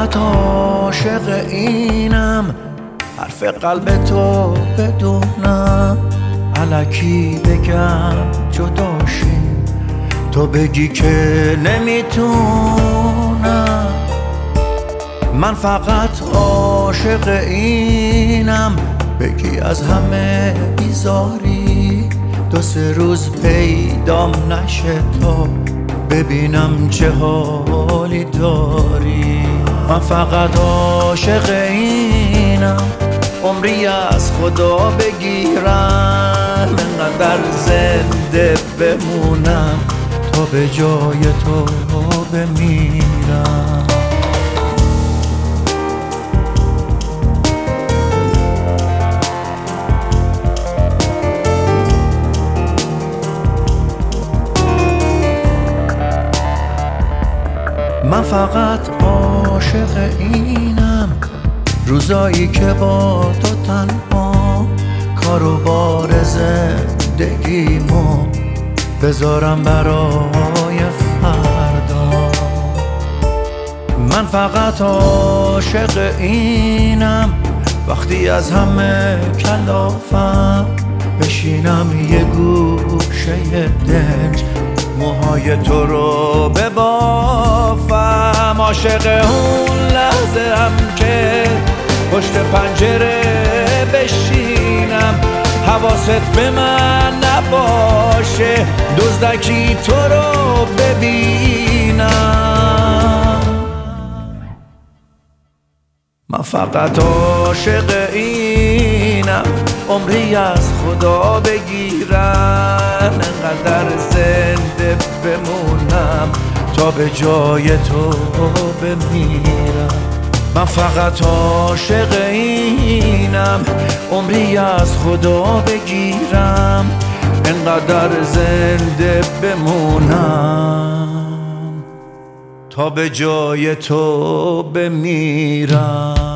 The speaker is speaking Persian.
فقط عاشق اینم، حرف قلب تو بدونم، الکی بگم جداشیم تو بگی که نمیتونم. من فقط عاشق اینم، بگی از همه بیزاری، دو سه روز پیدام نشه تا ببینم چه حالی داری. من فقط عاشق اینم، عمری از خدا بگیرم، انقدر زنده بمونم تا به جای تو بمیرم. من فقط عاشق اینم، روزایی که با تو تنها کار و بار زندگیمو بذارم برای فردا. من فقط عاشق اینم، وقتی از همه کلافم بشینم یه گوشه دنج، موهای تو رو ببافم. عاشق اون لحظه هم که پشت پنجره بشینم، حواست به من نباشه، دزدکی تو رو ببینم. من فقط عاشق اینم، عمری از خدا بگیرم، انقدر زنده بمونم تا به جای تو بمیرم. من فقط عاشق اینم، عمری از خدا بگیرم، انقدر زنده بمونم تا به جای تو بمیرم.